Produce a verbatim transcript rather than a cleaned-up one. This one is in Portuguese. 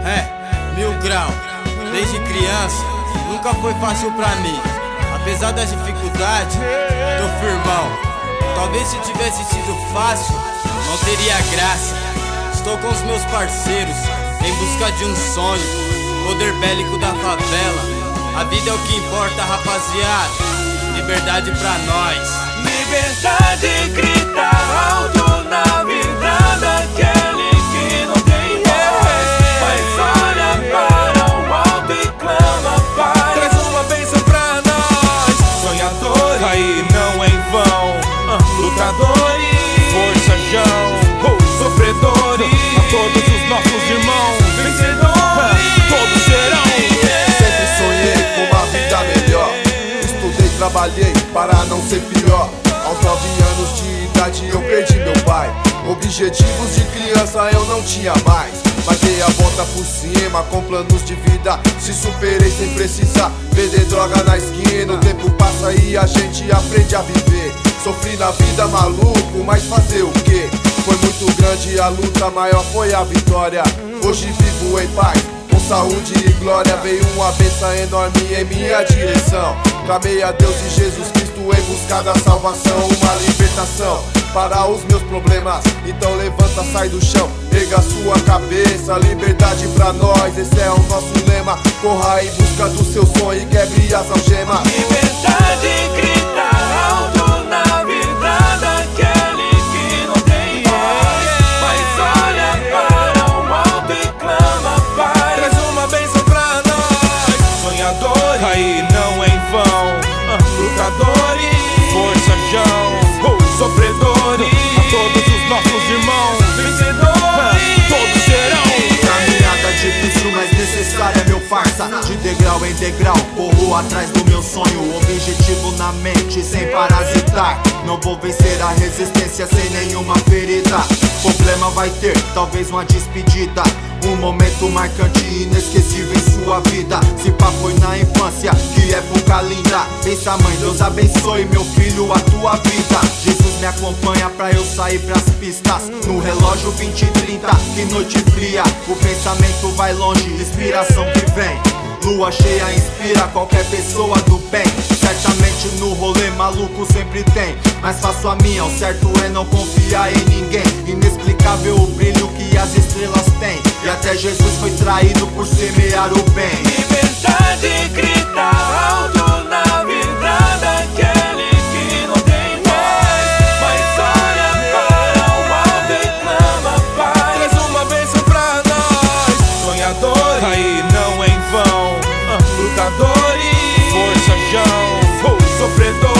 É, mil grau. Desde criança, nunca foi fácil pra mim. Apesar das dificuldades, tô firmão. Talvez se tivesse sido fácil, não teria graça. Estou com os meus parceiros, em busca de um sonho. Poder bélico da favela. A vida é o que importa, rapaziada. Liberdade pra nós. Liberdade grita alto na vida daquele que não tem voz, mas olha para o alto e clama paz. Traz uma bênção pra nós, sonhadores, aí não é em vão. uh, Lutadores, forçajão, uh, sofredores, a todos os nossos irmãos, vencedores, uh, todos serão. Sempre sonhei com uma vida melhor. Estudei, trabalhei para não ser pior. Aos nove anos de idade eu perdi meu pai. Objetivos de criança eu não tinha mais, mas dei a volta por cima com planos de vida. Se superei sem precisar vender droga na esquina. O tempo passa e a gente aprende a viver. Sofri na vida, maluco, mas fazer o quê? Foi muito grande a luta, maior foi a vitória. Hoje vivo em paz, com saúde e glória. Veio uma bênção enorme em minha direção. Clamei a Deus e Jesus Cristo em busca da salvação. Uma libertação para os meus problemas. Então levanta, sai do chão, erga sua cabeça. Liberdade pra nós, esse é o nosso lema. Corra em busca do seu sonho e quebre as algemas. Liberdade grita alto na vida daquele que não tem voz, mas olha para o alto e clama paz. Traz uma bênção pra nós, sonhadores, aí não é em vão. uh, Lutadores, forçajão, uh, sofredores, a todos os nossos irmãos, vencedores, uh, todos serão. Caminhada difícil, mas necessária, meu farsa. De degrau em degrau, corro atrás do meu sonho. Objetivo na mente, sem parasitar. Não vou vencer a resistência sem nenhuma ferida. Problema vai ter, talvez uma despedida. Um momento marcante e inesquecível em sua vida. Se pá foi na infância, que época linda. Pensa mãe, Deus abençoe meu filho, a tua vida. Jesus me acompanha pra eu sair pras pistas. No relógio vinte e trinta, que noite fria. O pensamento vai longe, inspiração que vem. Lua cheia inspira qualquer pessoa do bem. Certamente no rolê maluco sempre tem, mas faço a minha, o certo é não confiar em ninguém. Inexplicável o brilho que as estrelas têm, e até Jesus foi traído por semear o bem. Liberdade grita alto na vida daquele que não tem voz, mas olha para o alto e clama paz. Traz uma bênção pra nós, sonhadores, aí não é em vão. uh, Lutadores, forçajão, uh, sofredores.